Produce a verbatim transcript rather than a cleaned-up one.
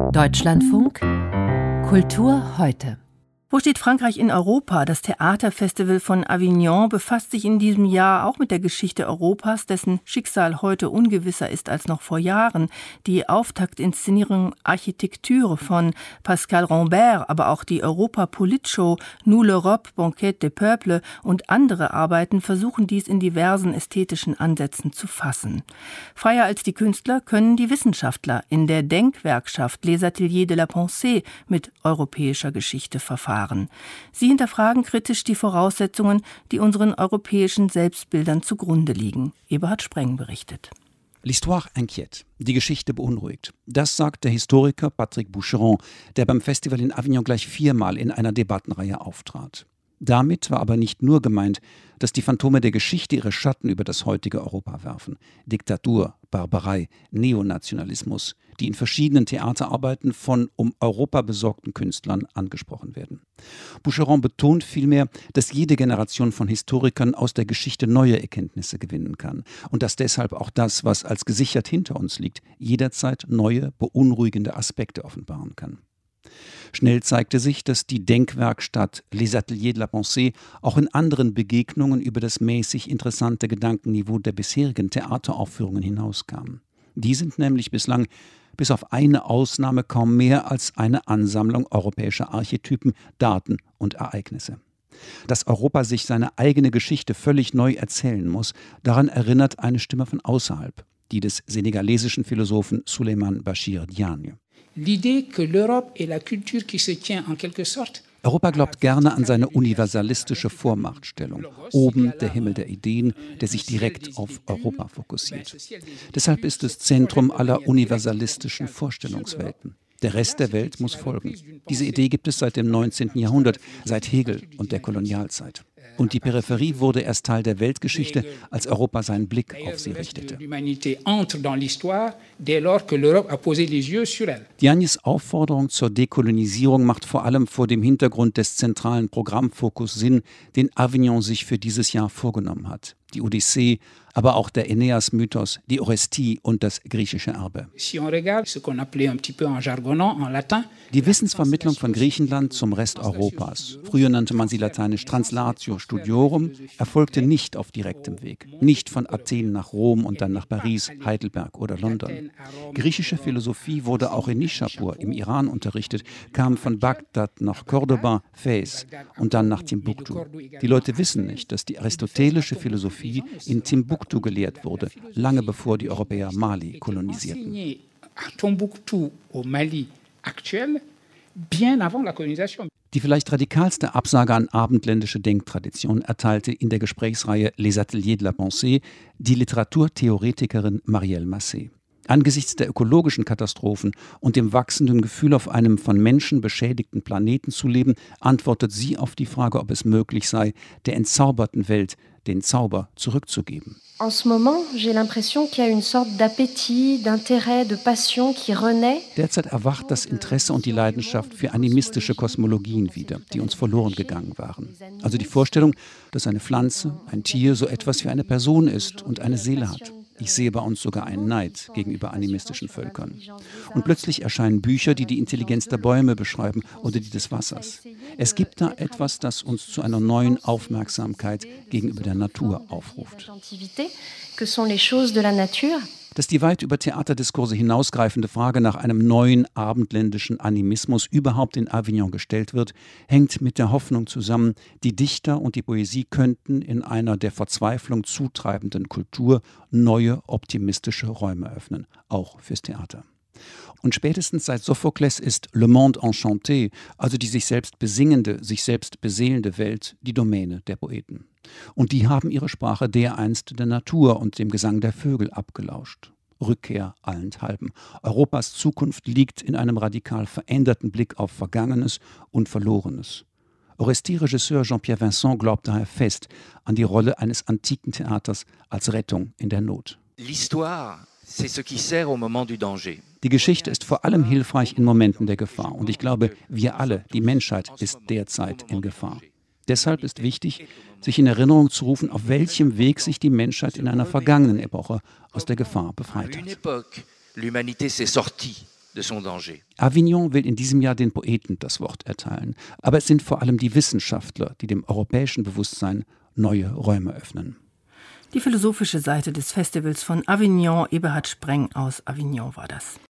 Deutschlandfunk Kultur heute. Wo steht Frankreich in Europa? Das Theaterfestival von Avignon befasst sich in diesem Jahr auch mit der Geschichte Europas, dessen Schicksal heute ungewisser ist als noch vor Jahren. Die Auftaktinszenierung Architecture von Pascal Rambert, aber auch die Europa-Politshow Nous l'Europe, Banquet des Peuples und andere Arbeiten versuchen dies in diversen ästhetischen Ansätzen zu fassen. Freier als die Künstler können die Wissenschaftler in der Denkwerkschaft Les Ateliers de la Pensée mit europäischer Geschichte verfahren. Sie hinterfragen kritisch die Voraussetzungen, die unseren europäischen Selbstbildern zugrunde liegen. Eberhard Spreng berichtet. L'histoire inquiète. Die Geschichte beunruhigt. Das sagt der Historiker Patrick Boucheron, der beim Festival in Avignon gleich viermal in einer Debattenreihe auftrat. Damit war aber nicht nur gemeint, dass die Phantome der Geschichte ihre Schatten über das heutige Europa werfen. Diktatur, Barbarei, Neonationalismus, die in verschiedenen Theaterarbeiten von um Europa besorgten Künstlern angesprochen werden. Boucheron betont vielmehr, dass jede Generation von Historikern aus der Geschichte neue Erkenntnisse gewinnen kann und dass deshalb auch das, was als gesichert hinter uns liegt, jederzeit neue, beunruhigende Aspekte offenbaren kann. Schnell zeigte sich, dass die Denkwerkstatt Les Ateliers de la Pensée auch in anderen Begegnungen über das mäßig interessante Gedankenniveau der bisherigen Theateraufführungen hinauskam. Die sind nämlich bislang bis auf eine Ausnahme kaum mehr als eine Ansammlung europäischer Archetypen, Daten und Ereignisse. Dass Europa sich seine eigene Geschichte völlig neu erzählen muss, daran erinnert eine Stimme von außerhalb, die des senegalesischen Philosophen Souleymane Bachir Diagne. Europa glaubt gerne an seine universalistische Vormachtstellung, oben der Himmel der Ideen, der sich direkt auf Europa fokussiert. Deshalb ist es Zentrum aller universalistischen Vorstellungswelten. Der Rest der Welt muss folgen. Diese Idee gibt es seit dem neunzehnten Jahrhundert, seit Hegel und der Kolonialzeit. Und die Peripherie wurde erst Teil der Weltgeschichte, als Europa seinen Blick auf sie richtete. Diagnes Aufforderung zur Dekolonisierung macht vor allem vor dem Hintergrund des zentralen Programmfokus Sinn, den Avignon sich für dieses Jahr vorgenommen hat. Die Odyssee, aber auch der Aeneas-Mythos, die Orestie und das griechische Erbe. Die Wissensvermittlung von Griechenland zum Rest Europas, früher nannte man sie lateinisch Translatio Studiorum, erfolgte nicht auf direktem Weg. Nicht von Athen nach Rom und dann nach Paris, Heidelberg oder London. Griechische Philosophie wurde auch in Nishapur im Iran unterrichtet, kam von Bagdad nach Cordoba, Fez und dann nach Timbuktu. Die Leute wissen nicht, dass die aristotelische Philosophie in Timbuktu gelehrt wurde, lange bevor die Europäer Mali kolonisierten. Die vielleicht radikalste Absage an abendländische Denktradition erteilte in der Gesprächsreihe Les Ateliers de la Pensée die Literaturtheoretikerin Marielle Massé. Angesichts der ökologischen Katastrophen und dem wachsenden Gefühl, auf einem von Menschen beschädigten Planeten zu leben, antwortet sie auf die Frage, ob es möglich sei, der entzauberten Welt den Zauber zurückzugeben. En ce moment, j'ai l'impression qu'il y a une sorte d'appétit, d'intérêt, de passion qui renaît. Derzeit erwacht das Interesse und die Leidenschaft für animistische Kosmologien wieder, die uns verloren gegangen waren. Also die Vorstellung, dass eine Pflanze, ein Tier so etwas wie eine Person ist und eine Seele hat. Ich sehe bei uns sogar einen Neid gegenüber animistischen Völkern. Und plötzlich erscheinen Bücher, die die Intelligenz der Bäume beschreiben oder die des Wassers. Es gibt da etwas, das uns zu einer neuen Aufmerksamkeit gegenüber der Natur aufruft. Dass die weit über Theaterdiskurse hinausgreifende Frage nach einem neuen abendländischen Animismus überhaupt in Avignon gestellt wird, hängt mit der Hoffnung zusammen, die Dichter und die Poesie könnten in einer der Verzweiflung zutreibenden Kultur neue optimistische Räume öffnen, auch fürs Theater. Und spätestens seit Sophokles ist Le Monde Enchanté, also die sich selbst besingende, sich selbst beseelende Welt, die Domäne der Poeten. Und die haben ihre Sprache dereinst der Natur und dem Gesang der Vögel abgelauscht. Rückkehr allenthalben. Europas Zukunft liegt in einem radikal veränderten Blick auf Vergangenes und Verlorenes. Orestie-Regisseur Jean-Pierre Vincent glaubt daher fest an die Rolle eines antiken Theaters als Rettung in der Not. L'histoire, c'est ce qui sert au moment du danger. Die Geschichte ist vor allem hilfreich in Momenten der Gefahr. Und ich glaube, wir alle, die Menschheit, ist derzeit in Gefahr. Deshalb ist wichtig, sich in Erinnerung zu rufen, auf welchem Weg sich die Menschheit in einer vergangenen Epoche aus der Gefahr befreit hat. de son danger. Avignon will in diesem Jahr den Poeten das Wort erteilen. Aber es sind vor allem die Wissenschaftler, die dem europäischen Bewusstsein neue Räume öffnen. Die philosophische Seite des Festivals von Avignon, Eberhard Spreng aus Avignon war das.